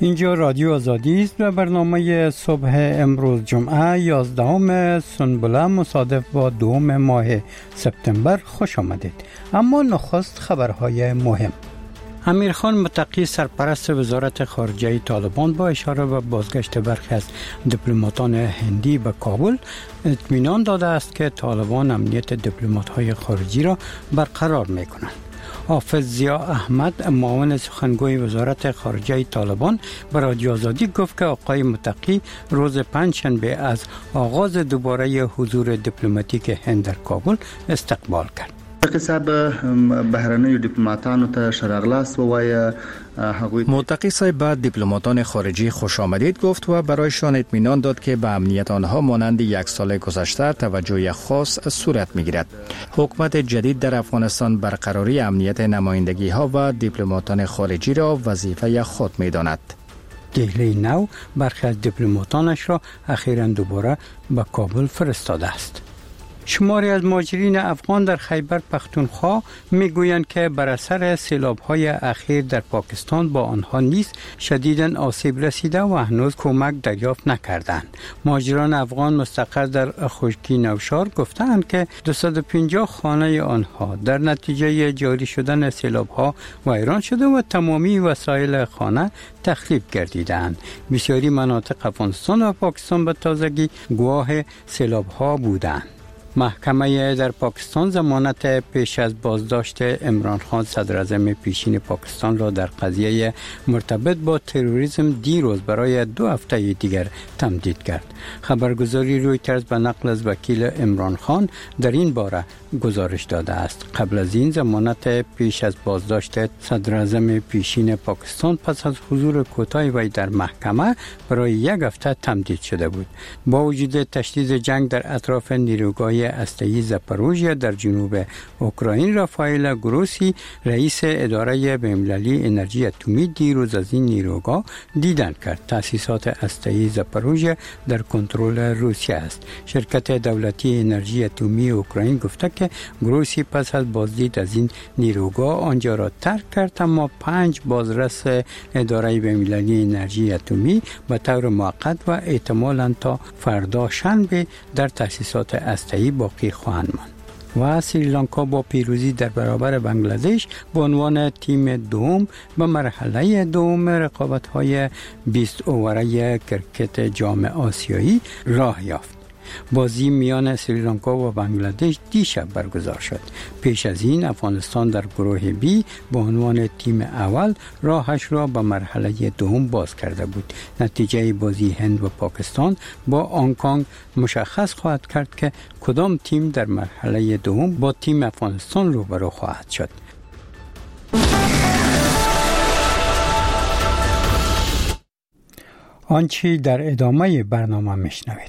اینجا رادیو آزادی است و برنامه صبح امروز جمعه 11 سنبله مصادف با 2 ماه سپتامبر خوش آمدید. اما نخست خبرهای مهم. امیرخان متقی سرپرست وزارت خارجه طالبان با اشاره به بازگشت برخی از دیپلماتان هندی به کابل اطمینان داده است که طالبان امنیت دیپلمات‌های خارجی را برقرار می‌کنند. حافظ ضیا احمد معاون سخنگوی وزارت خارجه طالبان به رادیو آزادی گفت که آقای متقی روز پنجشنبه از آغاز دوباره حضور دیپلماتیک هند در کابل استقبال کرد. متقی صاحب به دیپلماتان خارجی خوش آمدید گفت و برایشان اطمینان داد که به امنیت آنها مانند یک سال گذشته توجه خاص صورت می‌گیرد. حکومت جدید در افغانستان برقراری امنیت نمایندگی ها و دیپلماتان خارجی را وظیفه خود می‌داند. دهلی نو برخی از دیپلماتانش را اخیراً دوباره به کابل فرستاده است. شماری از مهاجرین افغان در خیبر پختونخوا میگویند که بر اثر سیلاب‌های اخیر در پاکستان با آنها نیز شدیداً آسیب رسیده و هنوز کمک دریافت نکردند. مهاجران افغان مستقر در خشکی نوشار گفتند که 250 خانه آنها در نتیجه جاری شدن سیلاب‌ها ویران شده و تمامی وسایل خانه تخریب گردیدند. بسیاری مناطق افغانستان و پاکستان به تازگی گواه سیلاب‌ها بودند. محکمه در پاکستان ضمانت پیش از بازداشت عمران خان صدر اعظم پیشین پاکستان را در قضیه مرتبط با تروریسم دیروز برای 2 هفته دیگر تمدید کرد. خبرگزاری رویترز به نقل از وکیل عمران خان در این باره گزارش داده است. قبل از این ضمانت پیش از بازداشت صدر اعظم پیشین پاکستان پس از حضور کوتاه وی در محکمه برای 1 هفته تمدید شده بود. با وجود تشدید جنگ در اطراف نیروگاه هسته‌ای زاپاروژیا در جنوب اوکراین، رافائل گروسی رئیس اداره بین‌المللی انرژی اتمی دیروز از این نیروگاه دیدن کرد. تأسیسات هسته‌ای زاپاروژیا در کنترل روسیه است. شرکت دولتی انرژی اتمی اوکراین گفته که گروسی پس از بازدید از این نیروگاه آنجا را ترک کرد، اما 5 بازرس اداره بین‌المللی انرژی اتمی به طور موقت و احتمالاً تا فردا شنبه در تأسیسات هسته‌ای باقی خواهند ماند. و سریلانکا با پیروزی در برابر بنگلادش به عنوان تیم دوم به مرحله دوم رقابت‌های 20 اوره کرکت جام آسیایی راه یافت. بازی میان سریلانکا و بنگلادش دیشب برگزار شد. پیش از این افغانستان در گروه بی به عنوان تیم اول راهش را به مرحله دوم باز کرده بود. نتیجه بازی هند و پاکستان با هنگ کنگ مشخص خواهد کرد که کدام تیم در مرحله دوم با تیم افغانستان روبرو خواهد شد. آنچه در ادامه برنامه میشنوید.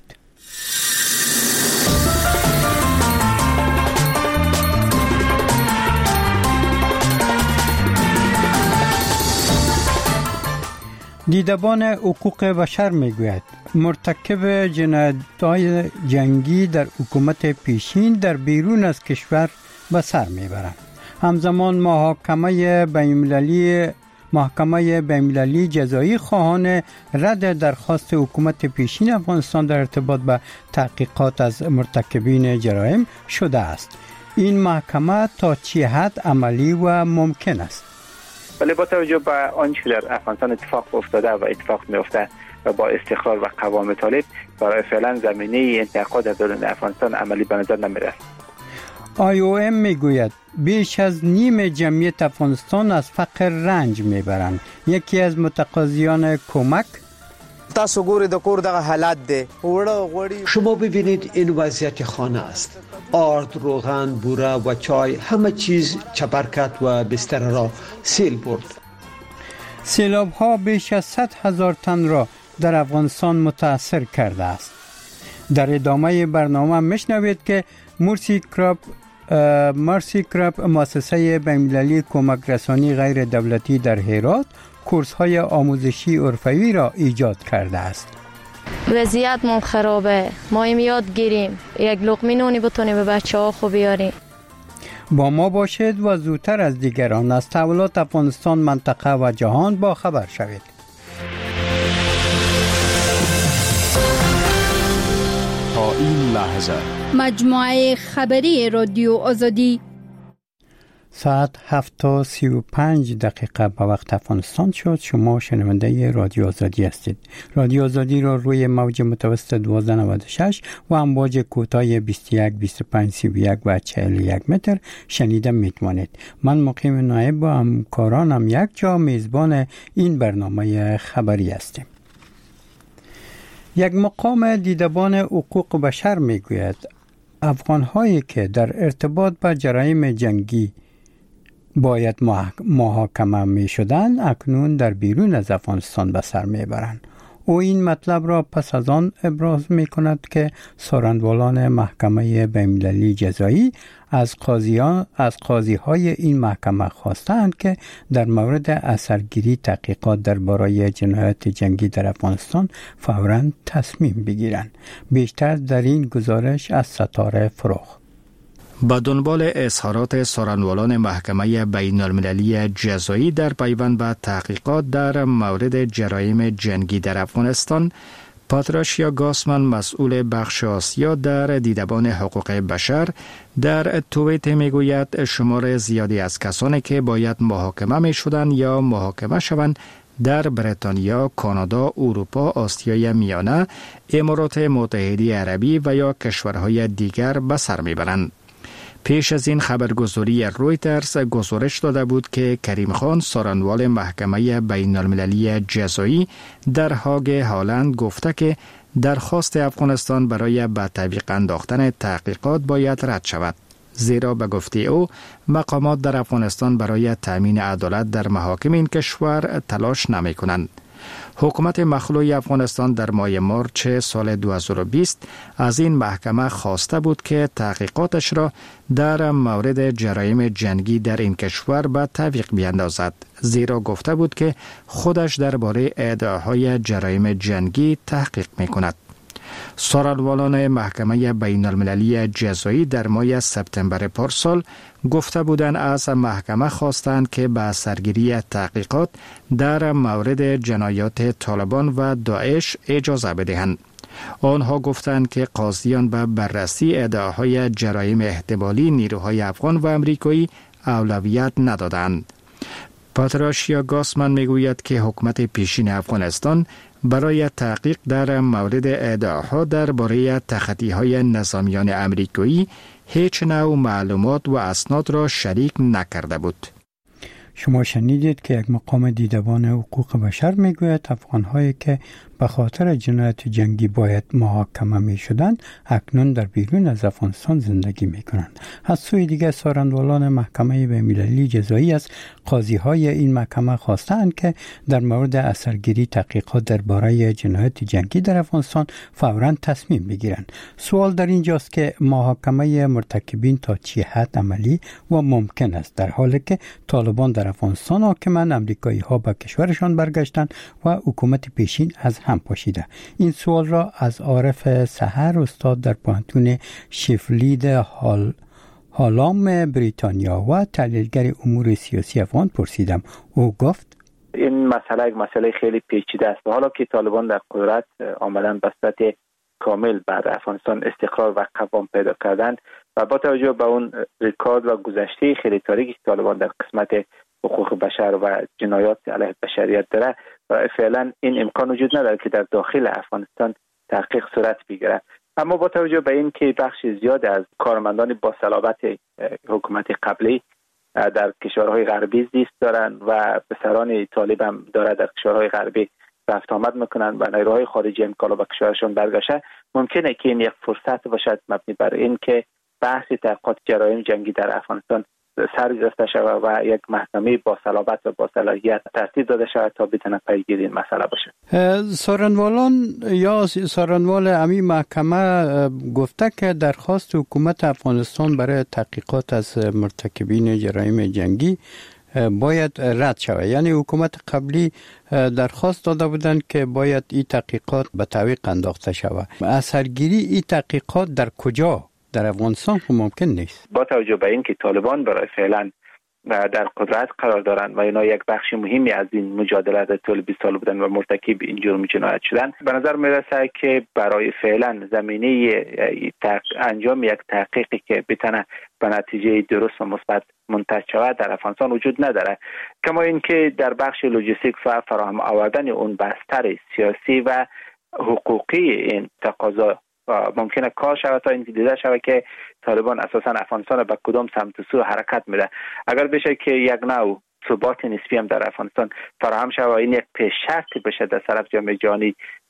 دیدبان حقوق بشر میگوید مرتکب جنایت‌های جنگی در حکومت پیشین در بیرون از کشور به سر میبرند. همزمان محکمه بین‌المللی جزایی خواهان رد درخواست حکومت پیشین افغانستان در ارتباط به تحقیقات از مرتکبین جرایم شده است. این محکمه تا چه حد عملی و ممکن است؟ ولی با توجه به آنچه در افغانستان اتفاق افتاده و اتفاق میفته و با استقرار و قوام طالب برای فعلا زمینه انتقاد از دولت افغانستان عملی به نظر نمیرسد. IOM میگوید بیش از نیم جمعیت افغانستان از فقر رنج میبرند. یکی از متقاضیان کمک تاسو ګورئ د کور دغه حالت دی وړه غوړي شما ببینید این وضعیت خانه است. آرد، روغن، بوره و چای همه چیز چپرکت و بستر را سیل برد. سیلاب ها بیش از 100,000 تن را در افغانستان متاثر کرده است. در ادامه برنامه میشنوید که مرسی کراب مؤسسه بین‌المللی کمک رسانی غیر دولتی در هرات کورس های آموزشی عرفوی را ایجاد کرده است. وضعیت من خرابه. ما یاد گیریم یک لقمه نونی بتونیم به بچه‌ها خوب بیاریم. با ما باشید و زودتر از دیگران از تحولات افغانستان، منطقه و جهان با خبر شوید. تا این لحظه. مجموعه خبری رادیو آزادی. ساعت 7:35 به وقت افغانستان شد. شما شنونده رادیو آزادی هستید. رادیو آزادی را روی موج متوسط 1296 و امواج کوتاه 21 25 31 و 41 متر شنیده میتوانید. من مقیم نایب و همکارانم یک جا میزبان این برنامه خبری هستیم. یک مقام دیدبان حقوق بشر میگوید افغان‌هایی که در ارتباط با جرایم جنگی باید محاکمه می شدن اکنون در بیرون از افغانستان به سر می برند. او این مطلب را پس از آن ابراز می کند که سارندوالان محکمه بین‌المللی جزایی از قاضی‌های این محکمه خواستند که در مورد اثرگیری تحقیقات درباره جنایات جنگی در افغانستان فوراً تصمیم بگیرند. بیشتر در این گزارش از ستاره فروخ. با دنبال اظهارات سارندوالان محکمه بین المللی جزایی در پیوند به تحقیقات در مورد جرایم جنگی در افغانستان، پاتراشیا گاسمن مسئول بخش آسیا در دیدبان حقوق بشر در توییت میگوید شمار زیادی از کسانی که باید محاکمه می شدند یا محاکمه شوند در بریتانیا، کانادا، اروپا، آسیای میانه، امارات متحده عربی و یا کشورهای دیگر به سر میبرند. پیش از این خبرگزاری رویترز گزارش داده بود که کریم خان سارندوال محکمه بین المللی جزایی در هاگ هالند گفته که درخواست افغانستان برای به تعویق انداختن تحقیقات باید رد شود، زیرا به گفته او مقامات در افغانستان برای تامین عدالت در محاکم این کشور تلاش نمی کنند. حکومت مخلوع افغانستان در ماه مارچ سال 2020 از این محکمه خواسته بود که تحقیقاتش را در مورد جرایم جنگی در این کشور به تعویق بیندازد، زیرا گفته بود که خودش درباره ادعاهای جرایم جنگی تحقیق می کند. سارندوالان محکمه بین المللی جزایی در ماه سپتامبر پارسال گفته بودند از محکمه خواستند که به سرگیری تحقیقات در مورد جنایات طالبان و داعش اجازه بدهند. آنها گفتند که قاضیان به بررسی ادعاهای جرایم احتمالی نیروهای افغان و امریکایی اولویت ندادند. پاتراشیا گاسمن میگوید که حکومت پیشین افغانستان برای تحقیق در مورد ادعاها درباره تخطی‌های نظامیان امریکایی هیچ نوع معلومات و اسناد را شریک نکرده بود. شما شنیدید که یک مقام دیدبان حقوق بشر میگوید افغان‌هایی که به خاطر جنایت جنگی باید محاکمه می شدند اکنون در بیرون از افغانستان زندگی می کنند. از سوی دیگر سارندوالان محکمه بین‌المللی جزایی از قاضی‌های این محکمه خواستند که در مورد اثرگیری تحقیقات درباره جنایت جنگی در افغانستان فوراً تصمیم بگیرند. سوال در اینجاست که محاکمه مرتکبین تا چه حد عملی و ممکن است در حالی که طالبان در افغانستان حاکمند، امریکایی‌ها به کشورشان برگشتند و حکومت پیشین از هم پاشیده. این سوال را از عارف سحر استاد در پوهنتون شفیلد هالام بریتانیا و تحلیلگر امور سیاسی افغان پرسیدم. او گفت این مسئله یک مسئله خیلی پیچیده است. حالا که طالبان در قدرت آمدن به صورت کامل بر افغانستان استقرار و قوام پیدا کردند و با توجه به اون ریکارد و گذشته خیلی تاریکی که طالبان در قسمت حقوق بشر و جنایات علیه بشریت داره و فعلا این امکان وجود نداره که در داخل افغانستان تحقیق صورت بگیره. اما با توجه به این که بخش زیاد از کارمندان با صلابت حکومت قبلی در کشورهای غربی زیست دارند و پسران طالب هم داره در کشورهای غربی رفت آمد میکنن و نیروهای خارجی هم کالا به کشورشون برگشته، ممکنه که این یک فرصت باشد مبنی بر این که بحث تحقیقات جرایم جنگی در افغانستان سرگرفته شود و یک محکمه با صلابت و با صلاحیت ترتیب داده شود تا بتونه پیگیری این مسئله باشه. سارندوالان یا سارندوال امی محکمه گفته که درخواست حکومت افغانستان برای تحقیقات از مرتکبین جرایم جنگی باید رد شود. یعنی حکومت قبلی درخواست داده بودند که باید این تحقیقات به تعویق انداخته شود. اثرگیری این تحقیقات در کجا؟ در افغانستان ممکن نیست. با توجه به اینکه طالبان برای فعلا در قدرت قرار دارند و اینا یک بخش مهمی از این مجادله در طول 20 سال بودن و مرتکب این جرم جنایت شدن. به نظر میرسه که برای فعلا زمینه انجام یک تحقیقی که بتونه به نتیجه درست و مثبت منتهی شود در افغانستان وجود نداره. کما اینکه در بخش لوجستیک و فراهم آوردن اون بستر سیاسی و حقوقی این تقاضا ممکنه کار شود تا این دیده شود که طالبان اساسا افغانستان به کدام سمت و سو حرکت میده. اگر بشه که یک نوع ثبات نسبی هم در افغانستان فراهم شود و این یک پیش شرطی بشه در طرف جامعه جهانی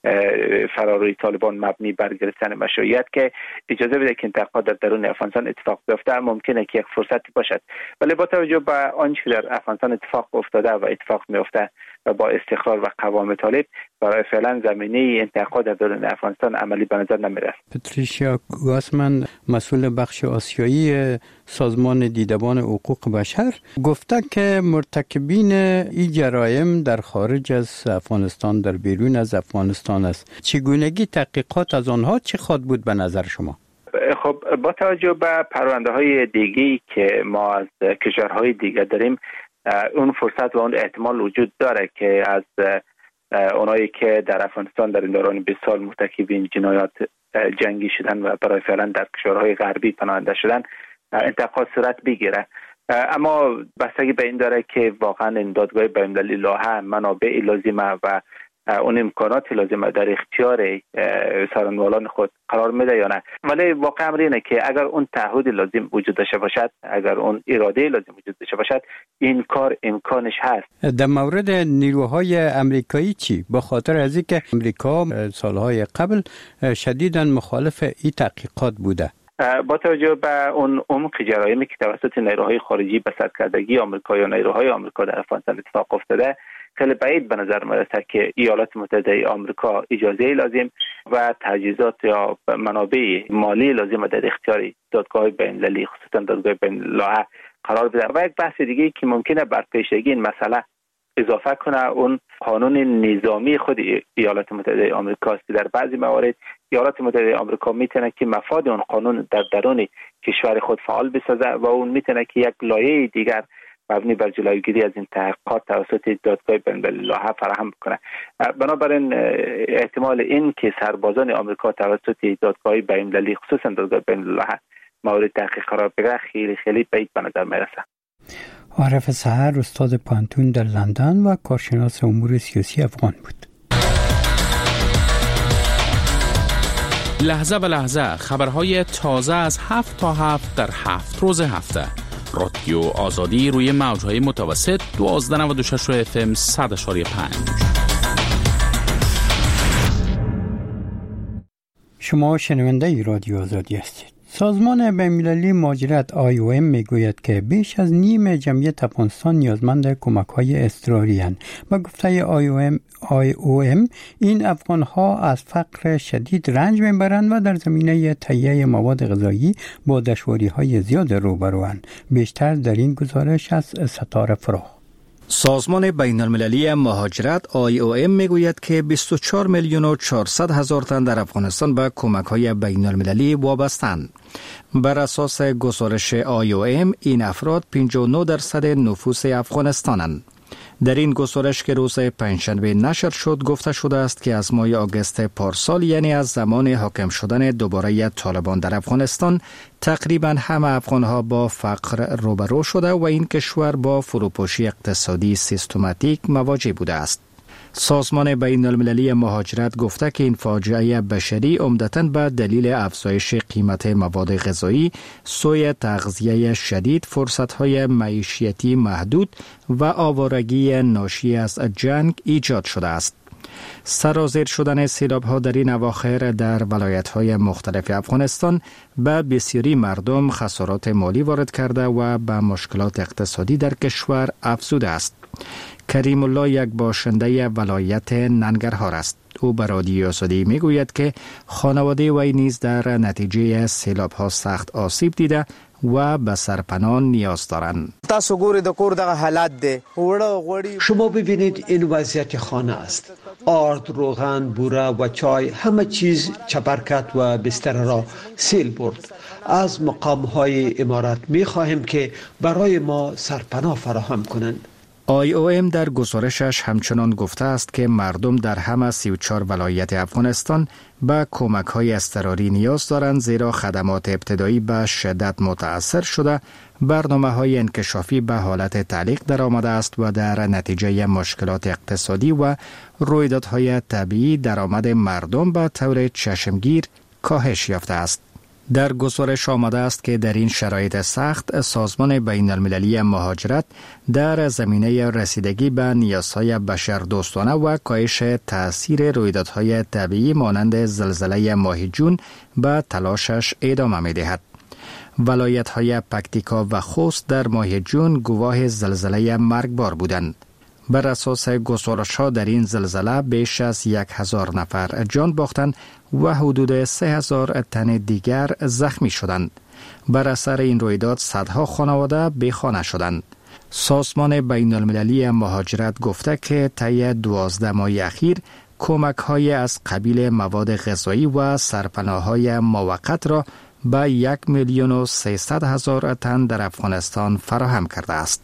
فراروی طالبان مبنی بر گرفتن مشروعیت که اجازه بده که انتقاد در درون افغانستان اتفاق بیفته، ممکنه که یک فرصتی باشد. ولی با توجه به آنچه در افغانستان اتفاق افتاده و اتفاق میفته و با استقرار و قوام طالب، برای فعلا زمینه انتقاد در درون افغانستان عملی به نظر نمیرسد. پتریشیا گاسمن، مسئول بخش آسیایی سازمان دیدبان حقوق بشر، گفته که مرتکبین این جرایم در خارج از افغانستان، در بیرون از افغانستان است. چگونگی تحقیقات از آنها چه خواهد بود به نظر شما؟ خب با توجه به پرونده های دیگه‌ای که ما از کشورهای دیگه داریم، اون فرصت و اون احتمال وجود داره که از اونایی که در افغانستان در این دوران 20 سال مرتکب این جنایات جنگی شدن و برای فعلا در کشورهای غربی پناهنده شدن انتقاد صورت بگیره. اما بستگی به این داره که واقعا این دادگاه بین‌المللی لاهه منابع لازمه و اون امکانات لازمه در اختیار سرانوالان خود قرار میده یا نه. ولی واقع امر اینه که اگر اون تعهد لازم وجود داشته باشد، اگر اون اراده لازم وجود داشته باشد، این کار امکانش هست. در مورد نیروهای امریکایی چی؟ به خاطر از اینکه امریکا سالهای قبل شدیداً مخالف این تحقیقات بوده. با توجه به اون عمق جرایمی که توسط نیروهای خارجی به سرکردگی آمریکا یا نیروهای آمریکا در افغانستان اتفاق افتاده، خیلی بعید به نظر میرسه که ایالات متحده آمریکا اجازه لازم و تجهیزات یا منابع مالی لازم در اختیار دادگاه بین‌المللی، خصوصا دادگاه بین‌المللی قرار بده. و یک بحث دیگه که ممکنه بر پیشگی این مسئله اضافه کنه، اون قانون نظامی خود ایالات متحده آمریکا است که در بعضی موارد ایالات متحده آمریکا میتونه که مفاد اون قانون در درون کشور خود فعال بسازه و اون میتونه که یک لایه دیگر مبنی بر جلوگیری از این تحقیقات توسط دادگاه بین‌المللی فراهم بکنه. بنابراین احتمال این که سربازان آمریکا توسط دادگاه بین‌المللی، خصوصا دادگاه بین‌المللی مورد تحقیق قرار بگیره، خیلی خیلی بعید به نظر میرسه. عارف سحر، استاد پانتون در لندن و کارشناس امور سیاسی افغان بود. لحظه به لحظه خبرهای تازه از 7 تا 7 در 7 روز هفته. رادیو آزادی روی موجهای متوسط 1296 FM 100.5. شما شنونده رادیو آزادی هستید. سازمان بین‌المللی مهاجرت IOM میگوید که بیش از نیم جمعیت افغانستان نیازمند کمک‌های اضطراری اند. با گفته IOM این افغان‌ها از فقر شدید رنج میبرند و در زمینه تهیه مواد غذایی با دشواری‌های زیاد روبروند. بیشتر در این گزارش از ستاره فراخ. سازمان بین المللی مهاجرت IOM میگوید که 24 میلیون و 400 هزار تن در افغانستان به کمک‌های بین المللی وابستند. بر اساس گزارش IOM این افراد 59% نفوس افغانستانند. در این گزارش که روز پنجشنبه نشر شد گفته شده است که از ماه آگوست پارسال، یعنی از زمان حاکم شدن دوباره طالبان در افغانستان، تقریبا همه افغانها با فقر روبرو شده و این کشور با فروپاشی اقتصادی سیستماتیک مواجه بوده است. سازمان بین المللی مهاجرت گفته که این فاجعه بشری عمدتاً به دلیل افزایش قیمت مواد غذایی، سوء تغذیه شدید، فرصت‌های معیشتی محدود و آوارگی ناشی از جنگ ایجاد شده است. سرازیر شدن سیلاب‌ها در این اواخر در ولایت‌های مختلف افغانستان به بسیاری مردم خسارات مالی وارد کرده و به مشکلات اقتصادی در کشور افزوده است. کریم الله یک باشنده ولایت ننگرهار است. او به رادیو آزادی میگوید که خانواده وی نیز در نتیجه سیلاب ها سخت آسیب دیده و به سرپناه نیاز دارند. تاسو ګورئ د کور دغه حالت دی. شما ببینید این وضعیت خانه است. آرد، روغن، بوره و چای همه چیز چپر کرد و بستر را سیل برد. از مقام های امارات می خواهیم که برای ما سرپناه فراهم کنند. IOM در گزارشش همچنان گفته است که مردم در همه 34 ولایت افغانستان به کمک‌های اضطراری نیاز دارند، زیرا خدمات ابتدایی به شدت متاثر شده، برنامه‌های انکشافی به حالت تعلیق درآمده است و در نتیجه مشکلات اقتصادی و رویدادهای طبیعی درآمد مردم به طور چشمگیر کاهش یافته است. در گزارش آمده است که در این شرایط سخت سازمان بین المللی مهاجرت در زمینه رسیدگی به نیازهای بشردوستانه و کاهش تأثیر رویدادهای طبیعی مانند زلزله ماه جون به تلاشش ادامه می‌دهد. ولایت‌های پکتیکا و خوست در ماه جون گواه زلزله مرگبار بودند. بر اساس گزارش‌ها در این زلزله بیش از 1000 نفر جان باختند و حدود 3000 تن دیگر زخمی شدند. بر اثر این رویداد صدها خانواده بیخانه شدند. سازمان بین المللی مهاجرت گفته که طی 12 ماه اخیر کمک‌های از قبیل مواد غذایی و سرپناه‌های موقت را به 1,300,000 تن در افغانستان فراهم کرده است.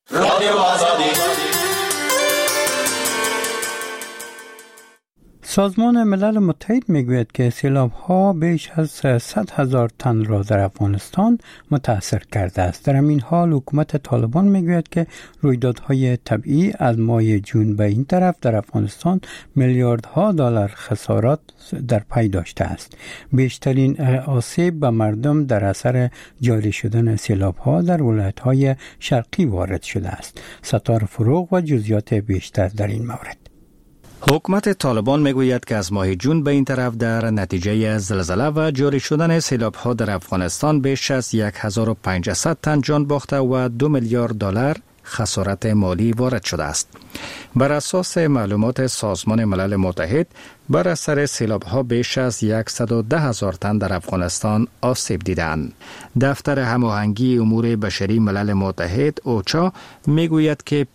سازمان ملل متحد میگوید که سیلاب‌ها بیش از 100,000 تن را در افغانستان متاثر کرده است. در همین حال حکومت طالبان میگوید که رویدادهای طبیعی از ماه جون به این طرف در افغانستان میلیاردها دلار خسارات در پی داشته است. بیشترین آسیب به مردم در اثر جاری شدن سیلاب‌ها در ولایت‌های شرقی وارد شده است. ستار فروغ و جزئیات بیشتر در این مورد. حکومت طالبان میگوید که از ماه جون به این طرف در نتیجه زلزله و جاری شدن سیلاب‌ها در افغانستان بیش از 1500 تن جان باخته و 2 میلیارد دلار خسارت مالی وارد شده است. بر اساس معلومات سازمان ملل متحد، بر اثر سیلاب‌ها بیش از 110,000 تن در افغانستان آسیب دیدند. دفتر هماهنگی امور بشری ملل متحد اوچا میگوید که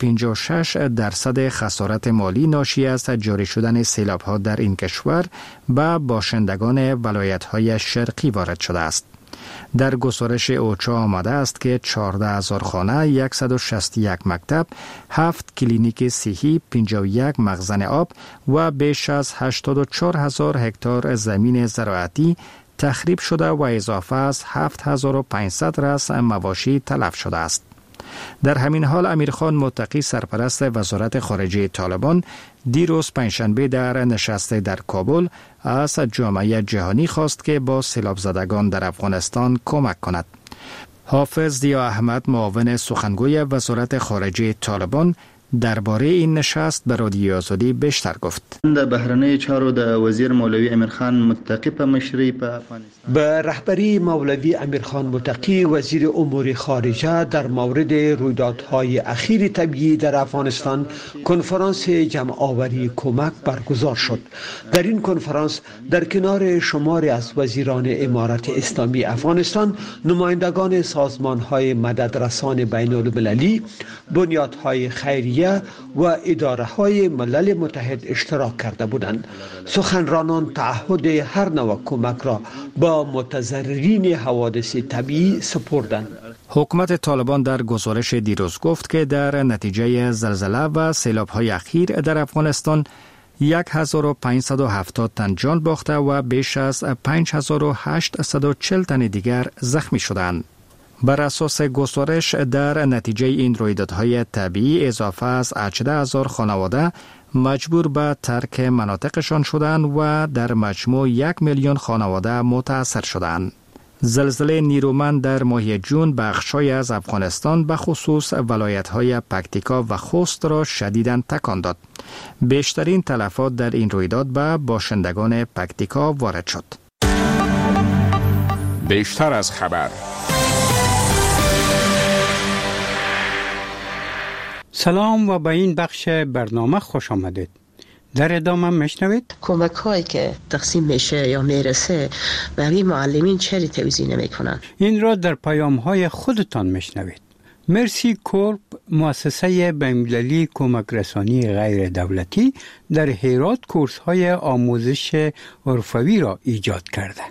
56% خسارت مالی ناشی از جاری شدن سیلاب‌ها در این کشور به باشندگان ولایت‌های شرقی وارد شده است. در گزارش اوچا آمده است که 14,000 خانه، 161 مکتب، 7 کلینیک صحی، 51 مخزن آب و بیش از 84,000 هکتار زمین زراعتی تخریب شده و اضافه از 7,500 رأس مواشی تلف شده است. در همین حال امیرخان متقی سرپرست وزارت خارجه طالبان دیروز پنجشنبه در نشست در کابل از جامعه جهانی خواست که با سیلاب زدگان در افغانستان کمک کند. حافظ ضیا احمد معاون سخنگوی وزارت خارجه طالبان درباره این نشست به رادیو آزادی بیشتر گفت. د بهرنی چارو د وزیر مولوی امیرخان متقی په مشرۍ په افغانستان به رهبری مولوی امیرخان متقی وزیر امور خارجه در مورد رویدادهای اخیر طبیعی در افغانستان کنفرانس جمع آوری کمک برگزار شد. در این کنفرانس در کنار شماری از وزیران امارت اسلامی افغانستان، نمایندگان سازمان‌های مددرسان بین المللی، بنیادهای خیریه و اداره های ملل متحد اشتراک کرده بودند. سخنرانان تعهد هر نوع کمک را با متضررین حوادث طبیعی سپردند. حکومت طالبان در گزارش دیروز گفت که در نتیجه زلزله و سیلاب‌های اخیر در افغانستان 1570 تن جان باخته و بیش از 5840 تن دیگر زخمی شدند. بر اساس گزارش در نتیجه این رویدادهای طبیعی اضافه از 18,000 خانواده مجبور به ترک مناطقشان شدند و در مجموع 1 میلیون خانواده متاثر شدند. زلزله نیرومند در ماه جون بخشای از افغانستان به خصوص ولایت‌های پکتیکا و خوست را شدیداً تکان داد. بیشترین تلفات در این رویداد به باشندگان پکتیکا وارد شد. بیشتر از خبر. سلام و به این بخش برنامه خوش آمدید. در ادامه میشنوید کمک هایی که تقسیم میشه یا میرسه برای معلمین چرا توزیع نمیکنن. این را در پیام های خودتان میشنوید. مرسی کورپ مؤسسه بین‌المللی کمک رسانی غیر دولتی در هرات کورس های آموزش عرفوی را ایجاد کرده.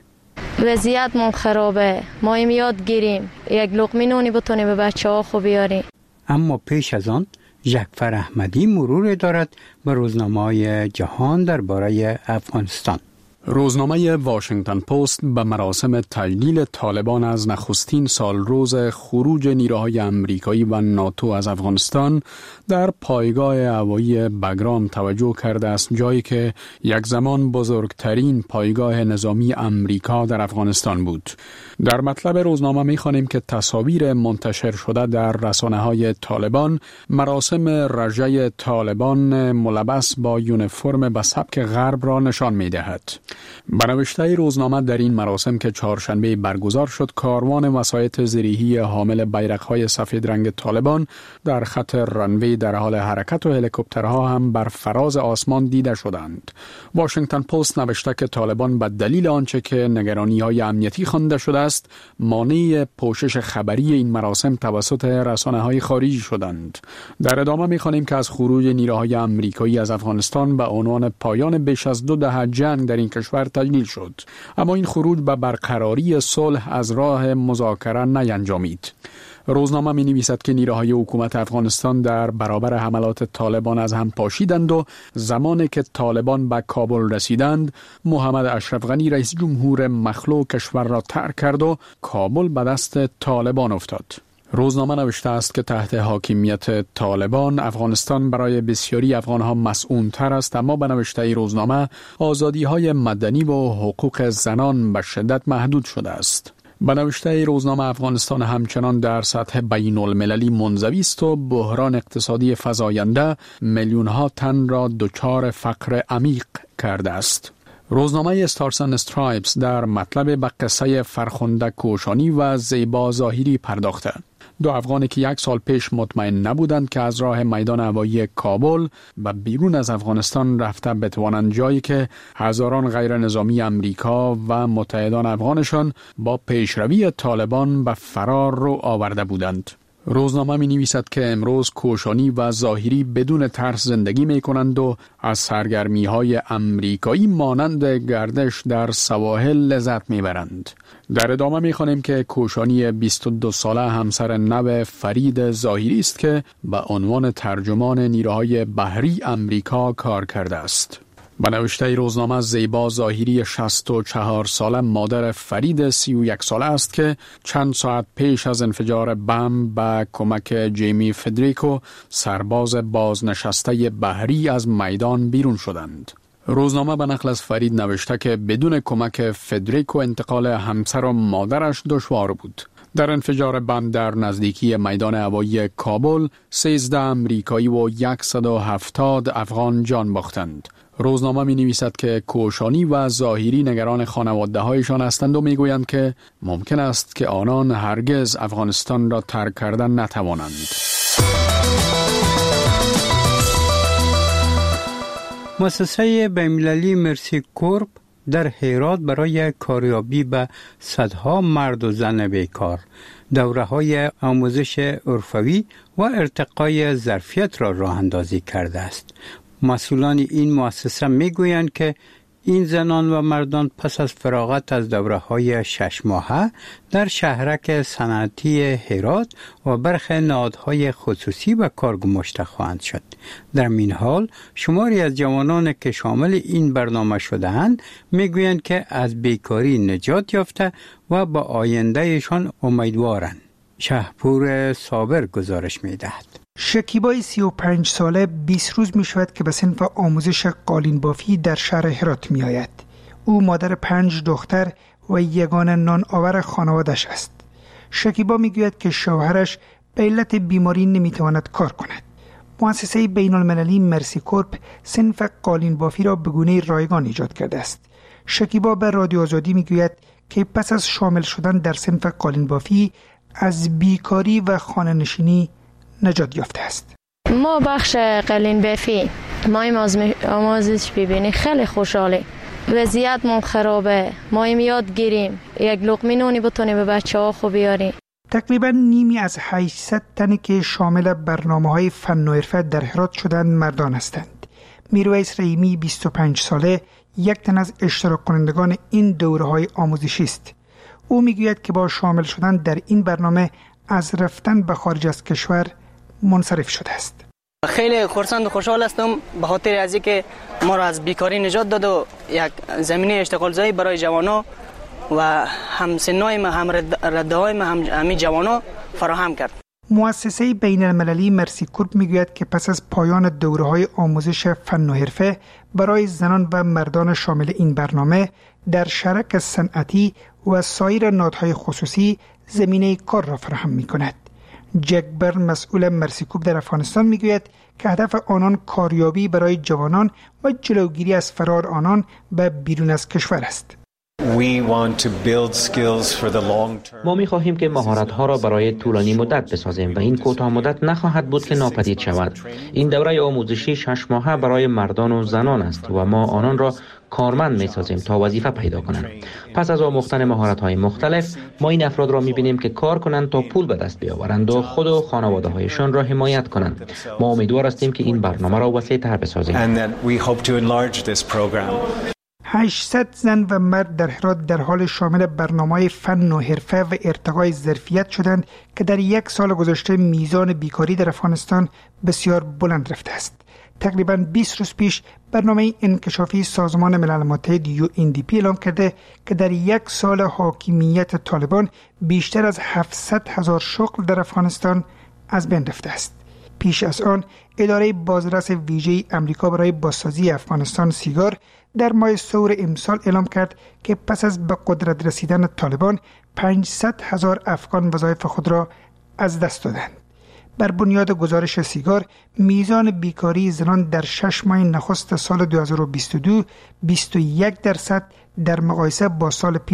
وضعیت من خرابه، ما یاد گیریم یک لقمه نونی بتونیم به بچه ها خوب بیاریم. اما پیش از آن جعفر احمدی مرور دارد به روزنامه‌های جهان درباره افغانستان. روزنامه واشنگتن پست به مراسم تجلیل طالبان از نخستین سالروز خروج نیروهای امریکایی و ناتو از افغانستان در پایگاه هوایی بگرام توجه کرده است، جایی که یک زمان بزرگترین پایگاه نظامی امریکا در افغانستان بود. در مطلب روزنامه می‌خوانیم که تصاویر منتشر شده در رسانه‌های طالبان مراسم رژه طالبان ملبس با یونیفرم به سبک غرب را نشان می‌دهد. به نوشته روزنامه در این مراسم که چهارشنبه برگزار شد، کاروان وسایط زرهی حامل بیرق‌های سفید رنگ طالبان در خط رنوی در حال حرکت و هلیکوپترها هم بر فراز آسمان دیده شدند. واشنگتن پست نوشته که طالبان به دلیل آنچه که نگرانی‌های امنیتی خوانده شده است، مانع پوشش خبری این مراسم توسط رسانه‌های خارجی شدند. در ادامه می‌خوانیم که از خروج نیروهای امریکایی از افغانستان به عنوان پایان بیش از 2 دهه جنگ در این کشور تجلیل شد، اما این خروج به برقراری صلح از راه مذاکره نینجامید. روزنامه می نویسد که نیروهای حکومت افغانستان در برابر حملات طالبان از هم پاشیدند و زمانی که طالبان به کابل رسیدند، محمد اشرف غنی رئیس جمهور مخلوع کشور را ترک کرد و کابل به دست طالبان افتاد. روزنامه نوشته است که تحت حاکمیت طالبان افغانستان برای بسیاری افغانها مسئول‌تر است، اما به نوشته روزنامه آزادی‌های مدنی و حقوق زنان به شدت محدود شده است. به نوشته روزنامه افغانستان همچنان در سطح بین المللی منزوی است و بحران اقتصادی فزاینده میلیون‌ها تن را دچار فقر عمیق کرده است. روزنامه استارز اند استرایپس در مطلب به قصه فرخنده کوشانی و زیبا ظاهری پرداخته. 2 افغانی که 1 سال پیش مطمئن نبودند که از راه میدان هوایی کابل به بیرون از افغانستان رفته بتوانند جایی که هزاران غیر نظامی امریکا و متحدان افغانشان با پیشروی طالبان به فرار رو آورده بودند. روزنامه می نویسد که امروز کوشانی و ظاهری بدون ترس زندگی می کنند و از سرگرمی های امریکایی مانند گردش در سواحل لذت می برند. در ادامه می خوانیم که کوشانی 22 ساله همسر نو فرید ظاهری است که به عنوان ترجمان نیروهای بحری امریکا کار کرده است. به نوشته روزنامه زیبا ظاهری 64 ساله مادر فرید 31 ساله است که چند ساعت پیش از انفجار بمب به کمک جیمی فدریکو سرباز بازنشسته بحری از میدان بیرون شدند. روزنامه به نقل از فرید نوشته که بدون کمک فدریکو انتقال همسر و مادرش دشوار بود. در انفجار بمب در نزدیکی میدان هوایی کابل 13 امریکایی و 170 افغان جان باختند. روزنامه می نویسد که کوشانی و ظاهری نگران خانواده هایشان هستند و می گویند که ممکن است که آنان هرگز افغانستان را ترک کردن نتوانند. مؤسسه بین‌المللی مرسی کورپ در هرات برای کاریابی به صدها مرد و زن بیکار دوره‌های آموزش عرفوی و ارتقای ظرفیت را راه اندازی کرده است. مسئولان این مؤسسه میگویند که این زنان و مردان پس از فراغت از دوره‌های 6 ماهه در شهرک صنعتی هرات و برخی نهادهای خصوصی به کار گماشته خواهند شد. در این حال شماری از جوانان که شامل این برنامه شده‌اند میگویند که از بیکاری نجات یافته و با آیندهشان امیدوارند. شهپور صابر گزارش می‌دهد. شکیبای 35 ساله 20 روز می شود که به صنف آموزش قالین بافی در شهر هرات می آید. او مادر 5 دختر و یگانه نان آور خانوادش است. شکیبا می گوید که شوهرش به علت بیماری نمی تواند کار کند. مؤسسه بین المللی مرسی کورپ صنف قالین بافی را به گونه رایگان ایجاد کرده است. شکیبا به رادیو آزادی می گوید که پس از شامل شدن در صنف قالین بافی از بیکاری و خانه نشینی نجات یافته است. ما بخش قالین بافی ما آموزش ببینی خیلی خوشحالی. وضعیتمون خرابه. ما یاد گیریم یک لقمه نونی بتونیم به بچه‌ها خوب بیاریم. تقریبا نیمی از 800 تنی که شامل برنامه‌های فن و حرفه در هرات شدند مردان هستند. میرویس رحیمی 25 ساله یک تن از اشتراک کنندگان این دوره‌های آموزشی است. او میگوید که با شامل شدن در این برنامه از رفتن به خارج از کشور منصرف شده است. خیلی خرسند و خوشحال هستم به خاطر از اینکه ما را از بیکاری نجات داد و یک زمینه اشتغال زایی برای جوانان و همسنای ما هم رده‌های ما همین جوانان فراهم کرد. مؤسسه بین المللی مرسی کورپ میگوید که پس از پایان دوره‌های آموزش فن و حرفه برای زنان و مردان شامل این برنامه در شرک صنعتی و سایر نهادهای خصوصی زمینه کار را فراهم می‌کند. جک برن مسئول مرسی کورپ در افغانستان میگوید که هدف آنان کاریابی برای جوانان و جلوگیری از فرار آنان به بیرون از کشور است. ما می‌خواهیم که مهارت‌ها را برای طولانی مدت بسازیم و این کوتاه مدت نخواهد بود که ناپدید شود. این دوره آموزشی 6 ماهه برای مردان و زنان است و ما آنان را کارمند می‌سازیم تا وظیفه پیدا کنند. پس از آموختن مهارت‌های مختلف، ما این افراد را می‌بینیم که کار کنند تا پول به دست بیاورند و خود و خانواده‌هایشان را حمایت کنند. ما امیدوار هستیم که این برنامه را وسیع‌تر بسازیم. 800 زن و مرد در هرات در حال شامل برنامه‌های فن و حرفه و ارتقای ظرفیت شدند که در یک سال گذشته میزان بیکاری در افغانستان بسیار بلند رفته است. تقریباً 20 روز پیش برنامه انکشافی سازمان ملل متحد UNDP اعلام کرده که در یک سال حاکمیت طالبان بیشتر از 700,000 شغل در افغانستان از بین رفته است. پیش از آن اداره بازرس ویژه امریکا برای بازسازی افغانستان سیگار در ماه سور امسال اعلام کرد که پس از به قدرت رسیدن طالبان 500,000 افغان وظایف خود را از دست دادند. بر بنیاد گزارش سیگار میزان بیکاری زنان در 6 ماه نخست سال 2022 21% در مقایسه با سال پیش